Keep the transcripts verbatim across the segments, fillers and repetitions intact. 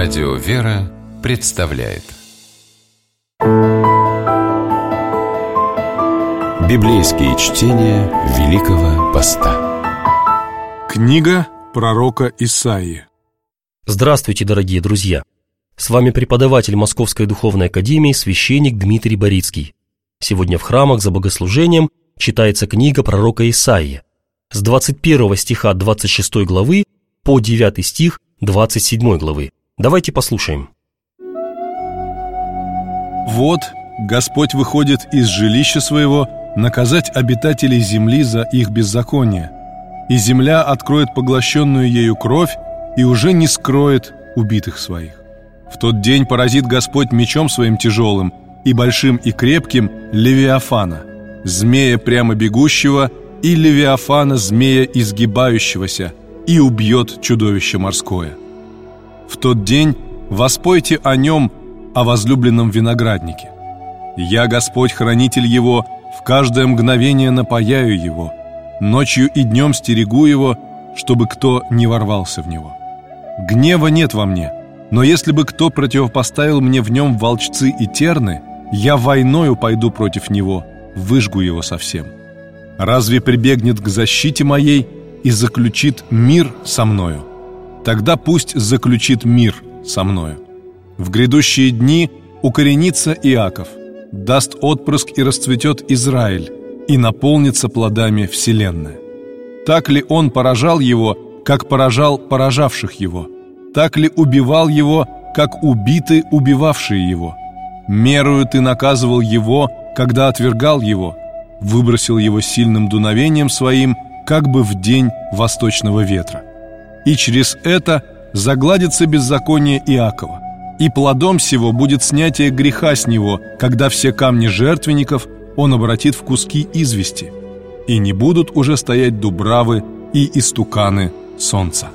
Радио «Вера» представляет Библейские чтения Великого Поста. Книга пророка Исаии. Здравствуйте, дорогие друзья! С вами преподаватель Московской Духовной Академии, священник Дмитрий Борицкий. Сегодня в храмах за богослужением читается книга пророка Исаии с двадцать первого стиха двадцать шестой главы по девятый стих двадцать седьмой главы. Давайте послушаем. «Вот Господь выходит из жилища своего наказать обитателей земли за их беззаконие, и земля откроет поглощенную ею кровь и уже не скроет убитых своих. В тот день поразит Господь мечом своим тяжелым и большим и крепким Левиафана, змея прямо бегущего, и Левиафана, змея изгибающегося, и убьет чудовище морское. В тот день воспойте о нем, о возлюбленном винограднике. Я, Господь, хранитель его, в каждое мгновение напояю его, ночью и днем стерегу его, чтобы кто не ворвался в него. Гнева нет во мне, но если бы кто противопоставил мне в нем волчцы и терны, я войною пойду против него, выжгу его совсем. Разве прибегнет к защите моей и заключит мир со мною? Тогда пусть заключит мир со мною. В грядущие дни укоренится Иаков, даст отпрыск и расцветет Израиль, и наполнится плодами вселенная. Так ли он поражал его, как поражал поражавших его? Так ли убивал его, как убиты убивавшие его? Мерою ты наказывал его, когда отвергал его, выбросил его сильным дуновением своим, как бы в день восточного ветра. И через это загладится беззаконие Иакова, и плодом сего будет снятие греха с него, когда все камни жертвенников он обратит в куски извести, и не будут уже стоять дубравы и истуканы солнца».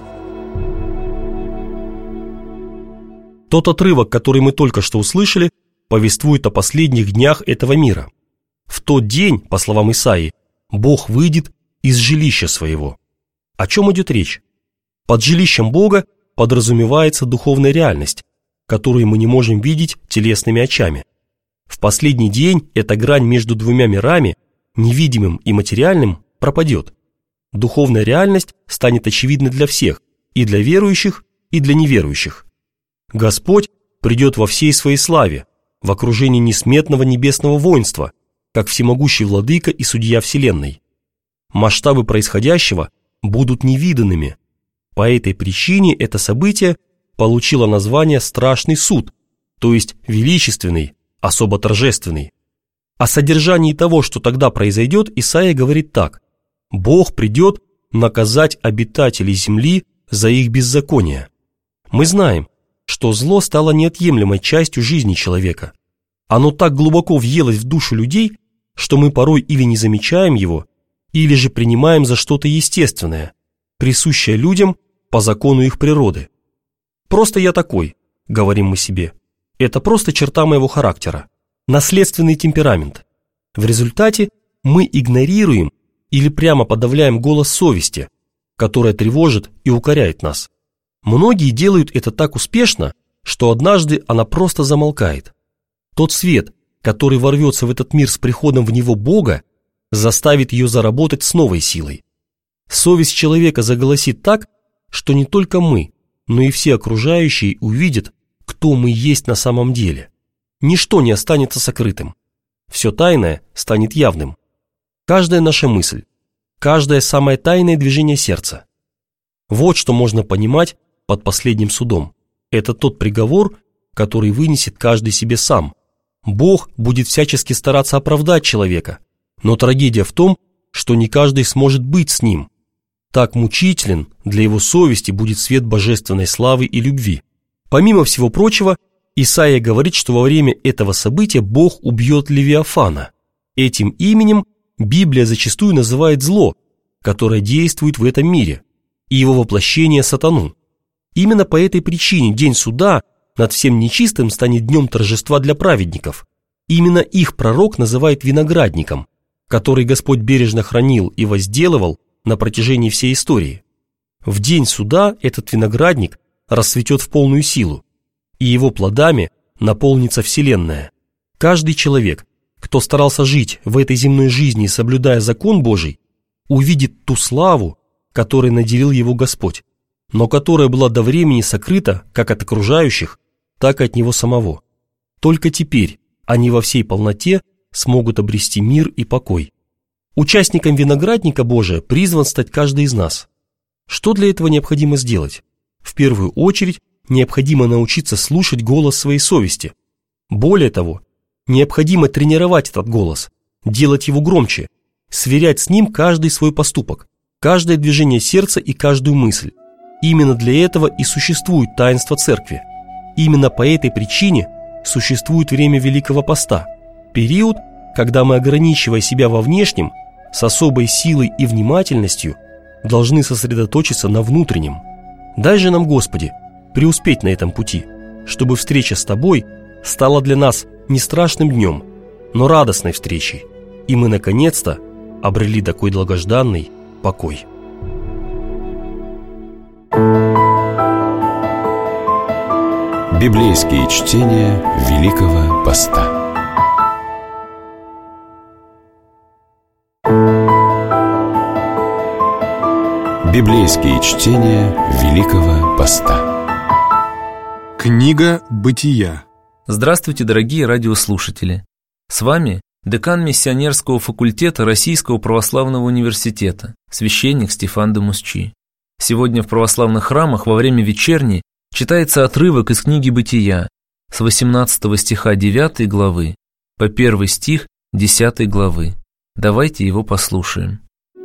Тот отрывок, который мы только что услышали, повествует о последних днях этого мира. В тот день, по словам Исаии, Бог выйдет из жилища своего. О чем идет речь? Под жилищем Бога подразумевается духовная реальность, которую мы не можем видеть телесными очами. В последний день эта грань между двумя мирами, невидимым и материальным, пропадет. Духовная реальность станет очевидной для всех, и для верующих, и для неверующих. Господь придет во всей своей славе, в окружении несметного небесного воинства, как всемогущий владыка и судья вселенной. Масштабы происходящего будут невиданными. По этой причине это событие получило название «Страшный суд», то есть величественный, особо торжественный. О содержании того, что тогда произойдет, Исаия говорит так: «Бог придет наказать обитателей земли за их беззаконие». Мы знаем, что зло стало неотъемлемой частью жизни человека. Оно так глубоко въелось в душу людей, что мы порой или не замечаем его, или же принимаем за что-то естественное, присущее людям по закону их природы. «Просто я такой», — говорим мы себе. Это просто черта моего характера, наследственный темперамент. В результате мы игнорируем или прямо подавляем голос совести, которая тревожит и укоряет нас. Многие делают это так успешно, что однажды она просто замолкает. Тот свет, который ворвется в этот мир с приходом в него Бога, заставит ее заработать с новой силой. Совесть человека заголосит так, что не только мы, но и все окружающие увидят, кто мы есть на самом деле. Ничто не останется сокрытым. Все тайное станет явным. Каждая наша мысль, каждое самое тайное движение сердца. Вот что можно понимать под последним судом. Это тот приговор, который вынесет каждый себе сам. Бог будет всячески стараться оправдать человека, но трагедия в том, что не каждый сможет быть с ним. Так мучителен для его совести будет свет божественной славы и любви. Помимо всего прочего, Исаия говорит, что во время этого события Бог убьет Левиафана. Этим именем Библия зачастую называет зло, которое действует в этом мире, и его воплощение сатану. Именно по этой причине день суда над всем нечистым станет днем торжества для праведников. Именно их пророк называет виноградником, который Господь бережно хранил и возделывал на протяжении всей истории. В день суда этот виноградник расцветет в полную силу, и его плодами наполнится вселенная. Каждый человек, кто старался жить в этой земной жизни, соблюдая закон Божий, увидит ту славу, которой наделил его Господь, но которая была до времени сокрыта как от окружающих, так и от него самого. Только теперь они во всей полноте смогут обрести мир и покой. Участником виноградника Божия призван стать каждый из нас. Что для этого необходимо сделать? В первую очередь, необходимо научиться слушать голос своей совести. Более того, необходимо тренировать этот голос, делать его громче, сверять с ним каждый свой поступок, каждое движение сердца и каждую мысль. Именно для этого и существует таинство церкви. Именно по этой причине существует время Великого Поста, период, когда мы, ограничивая себя во внешнем, с особой силой и внимательностью, должны сосредоточиться на внутреннем. Дай же нам, Господи, преуспеть на этом пути, чтобы встреча с Тобой стала для нас не страшным днем, но радостной встречей, и мы наконец-то обрели такой долгожданный покой. Библейские чтения Великого Поста. Библейские чтения Великого Поста. Книга Бытия. Здравствуйте, дорогие радиослушатели! С вами декан миссионерского факультета Российского православного университета, священник Стефан де Мусчи. Сегодня в православных храмах во время вечерни читается отрывок из книги Бытия с восемнадцатого стиха девятой главы по первый стих десятой главы. Давайте его послушаем.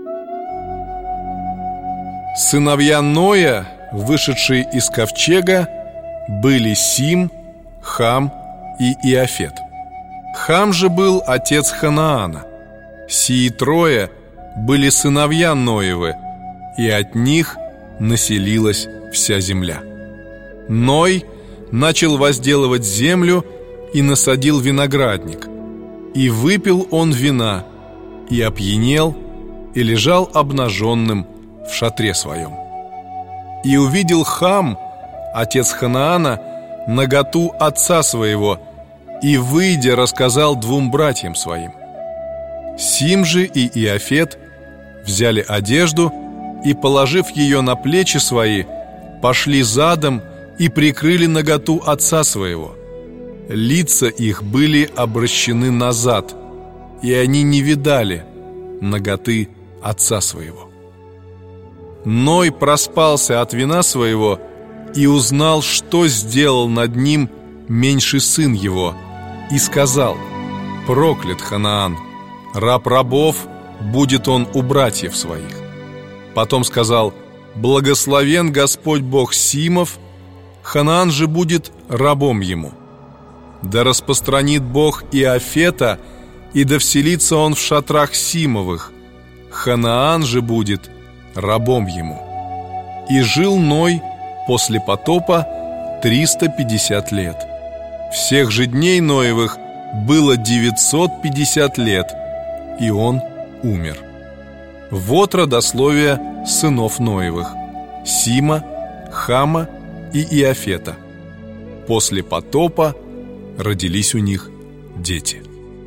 Сыновья Ноя, вышедшие из ковчега, были Сим, Хам и Иафет. Хам же был отец Ханаана. Сии трое были сыновья Ноевы, и от них населилась вся земля. Ной начал возделывать землю и насадил виноградник. И выпил он вина, и опьянел, и лежал обнаженным в шатре своем. И увидел Хам, отец Ханаана, наготу отца своего, и, выйдя, рассказал двум братьям своим. Сим же и Иафет взяли одежду и, положив ее на плечи свои, пошли задом и прикрыли наготу отца своего. Лица их были обращены назад, и они не видали наготы отца своего. Ной проспался от вина своего и узнал, что сделал над ним меньший сын его, и сказал: «Проклят Ханаан, раб рабов будет он у братьев своих». Потом сказал: «Благословен Господь Бог Симов, Ханаан же будет рабом ему. Да распространит Бог Иафета, и да вселится он в шатрах Симовых, Ханаан же будет рабом ему». И жил Ной после потопа триста пятьдесят лет. Всех же дней Ноевых было девятьсот пятьдесят лет, и он умер. Вот родословие сынов Ноевых: Сима, Хама и Иафета. После потопа родились у них дети.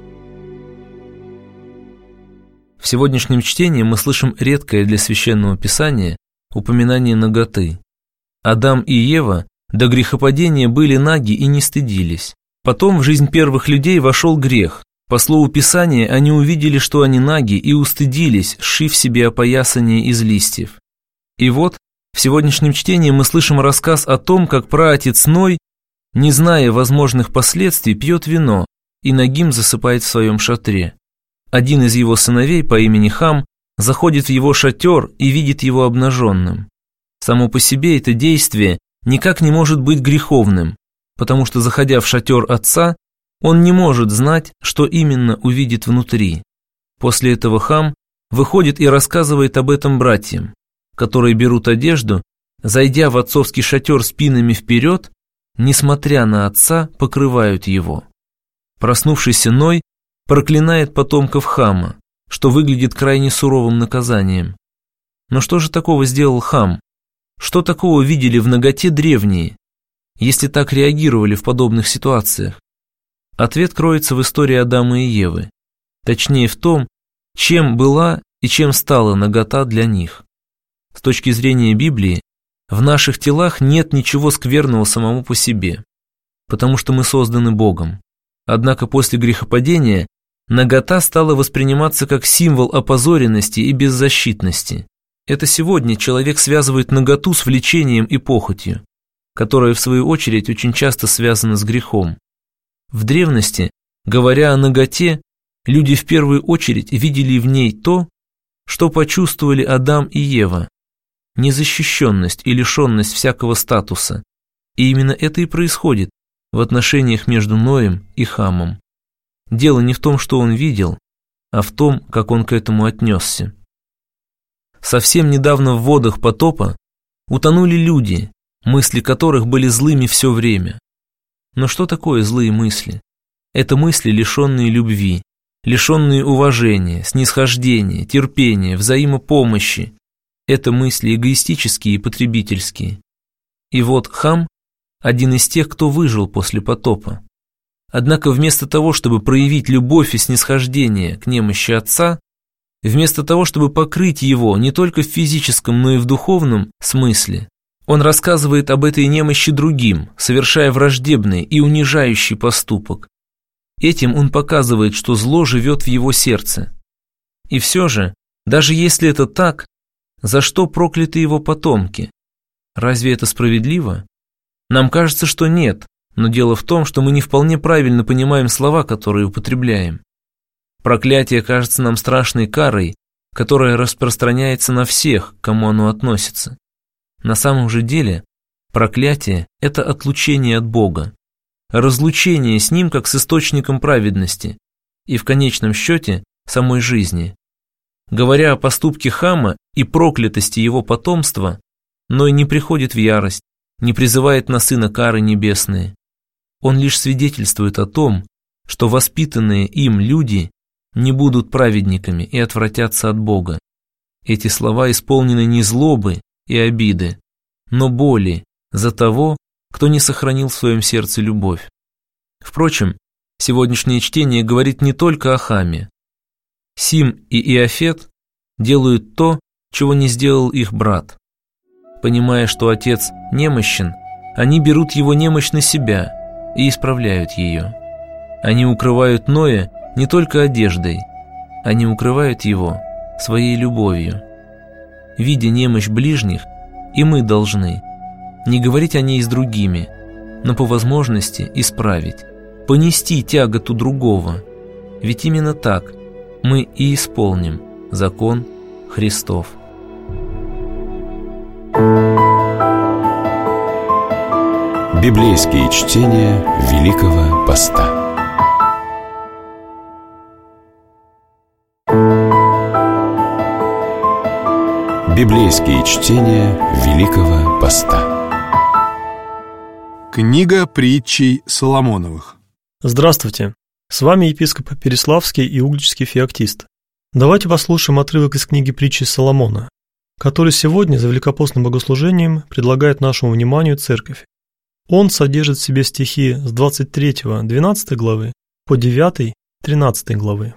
В сегодняшнем чтении мы слышим редкое для Священного Писания упоминание наготы. Адам и Ева до грехопадения были наги и не стыдились. Потом в жизнь первых людей вошел грех. По слову Писания, они увидели, что они наги, и устыдились, сшив себе опоясание из листьев. И вот в сегодняшнем чтении мы слышим рассказ о том, как праотец Ной, не зная возможных последствий, пьет вино и нагим засыпает в своем шатре. Один из его сыновей по имени Хам заходит в его шатер и видит его обнаженным. Само по себе это действие никак не может быть греховным, потому что, заходя в шатер отца, он не может знать, что именно увидит внутри. После этого Хам выходит и рассказывает об этом братьям, которые берут одежду, зайдя в отцовский шатер спинами вперед, несмотря на отца, покрывают его. Проснувшийся Ной проклинает потомков Хама, что выглядит крайне суровым наказанием. Но что же такого сделал Хам? Что такого видели в наготе древние? если так реагировали в подобных ситуациях? Ответ кроется в истории Адама и Евы, точнее в том, чем была и чем стала нагота для них. С точки зрения Библии, в наших телах нет ничего скверного самому по себе, потому что мы созданы Богом. Однако после грехопадения нагота стала восприниматься как символ опозоренности и беззащитности. Это сегодня человек связывает наготу с влечением и похотью, которая, в свою очередь, очень часто связана с грехом. В древности, говоря о наготе, люди в первую очередь видели в ней то, что почувствовали Адам и Ева – незащищенность и лишенность всякого статуса. И именно это и происходит в отношениях между Ноем и Хамом. Дело не в том, что он видел, а в том, как он к этому отнесся. Совсем недавно в водах потопа утонули люди, мысли которых были злыми все время. Но что такое злые мысли? Это мысли, лишенные любви, лишенные уважения, снисхождения, терпения, взаимопомощи. Это мысли эгоистические и потребительские. И вот Хам – один из тех, кто выжил после потопа. Однако вместо того, чтобы проявить любовь и снисхождение к немощи отца, вместо того, чтобы покрыть его не только в физическом, но и в духовном смысле, он рассказывает об этой немощи другим, совершая враждебный и унижающий поступок. Этим он показывает, что зло живет в его сердце. И все же, даже если это так, за что прокляты его потомки? Разве это справедливо? Нам кажется, что нет, но дело в том, что мы не вполне правильно понимаем слова, которые употребляем. Проклятие кажется нам страшной карой, которая распространяется на всех, к кому оно относится. На самом же деле, проклятие – это отлучение от Бога, разлучение с Ним как с источником праведности и, в конечном счете, самой жизни. Говоря о поступке Хама и проклятости его потомства, Ной не приходит в ярость, не призывает на сына кары небесные. Он лишь свидетельствует о том, что воспитанные им люди не будут праведниками и отвратятся от Бога. Эти слова исполнены не злобы и обиды, но боли за того, кто не сохранил в своем сердце любовь. Впрочем, сегодняшнее чтение говорит не только о Хаме. Сим и Иафет делают то, чего не сделал их брат. Понимая, что отец немощен, они берут его немощь на себя и исправляют ее. Они укрывают Ноя не только одеждой, они укрывают его своей любовью. Видя немощь ближних, и мы должны не говорить о ней с другими, но по возможности исправить, понести тяготу другого, ведь именно так мы и исполним закон Христов. Библейские чтения Великого Поста. Библейские чтения Великого Поста. Книга притчей Соломоновых. Здравствуйте, с вами епископ Переславский и Угличский феоктист. Давайте послушаем отрывок из книги притчи Соломона, который сегодня за великопостным богослужением предлагает нашему вниманию церковь. Он содержит в себе стихи с двадцать третьего двенадцатой главы по девятой тринадцатой главы.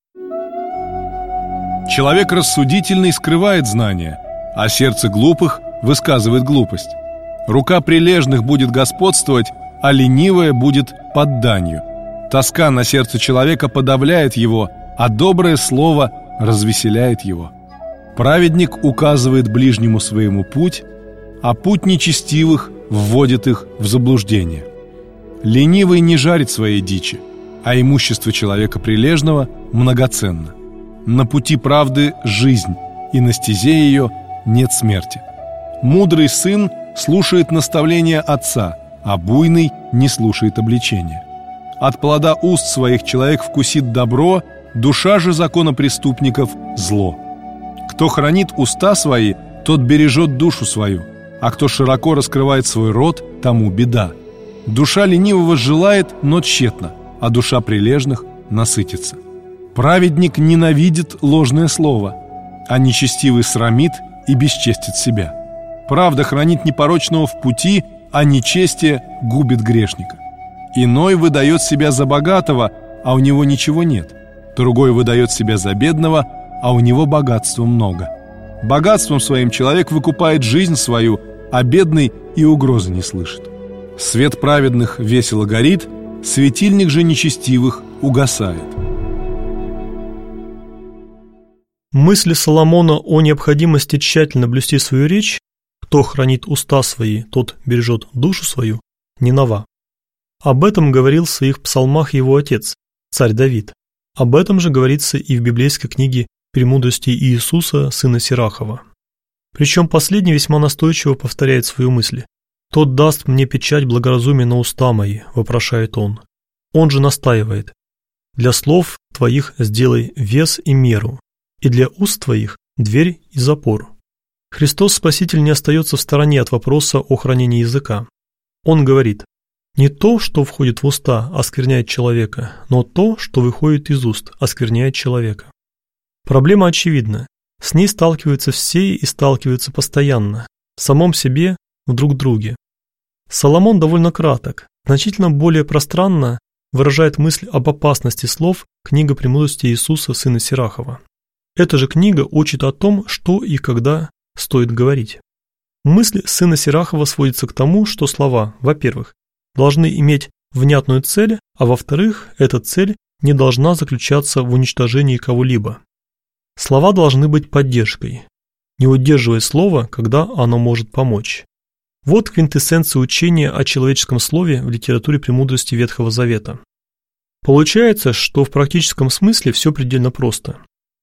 Человек рассудительный скрывает знания, а сердце глупых высказывает глупость. Рука прилежных будет господствовать, а ленивая будет под данью. Тоска на сердце человека подавляет его, а доброе слово развеселяет его. Праведник указывает ближнему своему путь, а путь нечестивых вводит их в заблуждение. Ленивый не жарит своей дичи, а имущество человека прилежного многоценно. На пути правды жизнь, и на стезе ее нет смерти. Мудрый сын слушает наставления отца, а буйный не слушает обличения. От плода уст своих человек вкусит добро, душа же законопреступников – зло. Кто хранит уста свои, тот бережет душу свою, а кто широко раскрывает свой рот, тому беда. Душа ленивого желает, но тщетно, а душа прилежных насытится. Праведник ненавидит ложное слово, а нечестивый срамит и бесчестит себя. Правда хранит непорочного в пути, а нечестие губит грешника. Иной выдает себя за богатого, а у него ничего нет. Другой выдает себя за бедного, а у него богатства много. Богатством своим человек выкупает жизнь свою, а бедный и угрозы не слышит. Свет праведных весело горит, светильник же нечестивых угасает. Мысли Соломона о необходимости тщательно блюсти свою речь, кто хранит уста свои, тот бережет душу свою, не нова. Об этом говорил в своих псалмах его отец, царь Давид. Об этом же говорится и в библейской книге «Премудрости Иисуса, сына Сирахова». Причем последний весьма настойчиво повторяет свою мысль. «Тот даст мне печать благоразумия на уста мои», – вопрошает он. Он же настаивает: «Для слов твоих сделай вес и меру, и для уст твоих дверь и запор». Христос Спаситель не остается в стороне от вопроса о хранении языка. Он говорит: «Не то, что входит в уста, оскверняет человека, но то, что выходит из уст, оскверняет человека». Проблема очевидна. С ней сталкиваются все и сталкиваются постоянно, в самом себе, в друг друге. Соломон довольно краток, значительно более пространно выражает мысль об опасности слов книга «Премудрости Иисуса, сына Сирахова». Эта же книга учит о том, что и когда стоит говорить. Мысль сына Сирахова сводится к тому, что слова, во-первых, должны иметь внятную цель, а во-вторых, эта цель не должна заключаться в уничтожении кого-либо. Слова должны быть поддержкой. Не удерживай слово, когда оно может помочь. Вот квинтэссенция учения о человеческом слове в литературе премудрости Ветхого Завета. Получается, что в практическом смысле все предельно просто.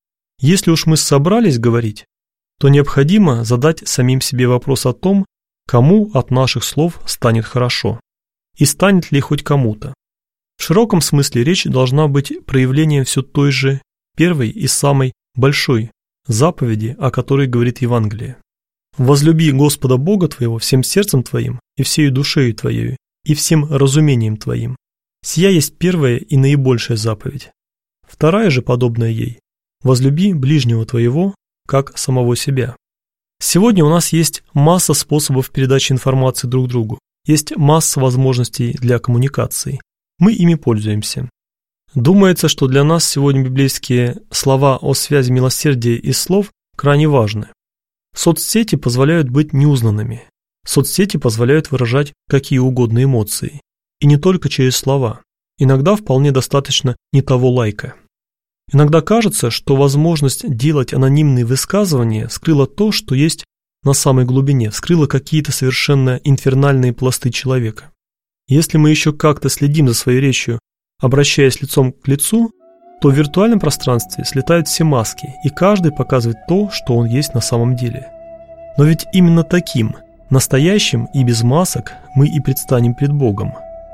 Если уж мы собрались говорить, то необходимо задать самим себе вопрос о том, кому от наших слов станет хорошо, и станет ли хоть кому-то. В широком смысле речь должна быть проявлением все той же первой и самой большой заповеди, о которой говорит Евангелие. «Возлюби Господа Бога твоего всем сердцем твоим, и всею душею твоею, и всем разумением твоим. Сия есть первая и наибольшая заповедь. Вторая же, подобная ей: возлюби ближнего твоего, как самого себя». Сегодня у нас есть масса способов передачи информации друг другу, есть масса возможностей для коммуникации. Мы ими пользуемся. Думается, что для нас сегодня библейские слова о связи милосердия и слов крайне важны. Соцсети позволяют быть неузнанными. Соцсети позволяют выражать какие угодно эмоции. И не только через слова. Иногда вполне достаточно не того лайка. Иногда кажется, что возможность делать анонимные высказывания скрыла то, что есть на самой глубине, скрыла какие-то совершенно инфернальные пласты человека. Если мы еще как-то следим за своей речью, обращаясь лицом к лицу, то в виртуальном пространстве слетают все маски, и каждый показывает то, что он есть на самом деле. Но ведь именно таким, настоящим и без масок, мы и предстанем пред Богом.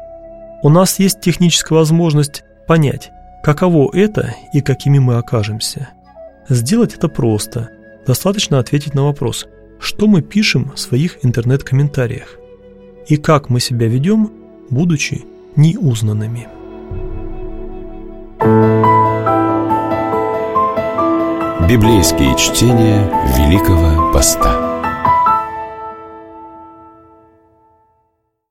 У нас есть техническая возможность понять, каково это и какими мы окажемся. Сделать это просто. Достаточно ответить на вопрос, что мы пишем в своих интернет-комментариях и как мы себя ведем, будучи неузнанными. Библейские чтения Великого Поста.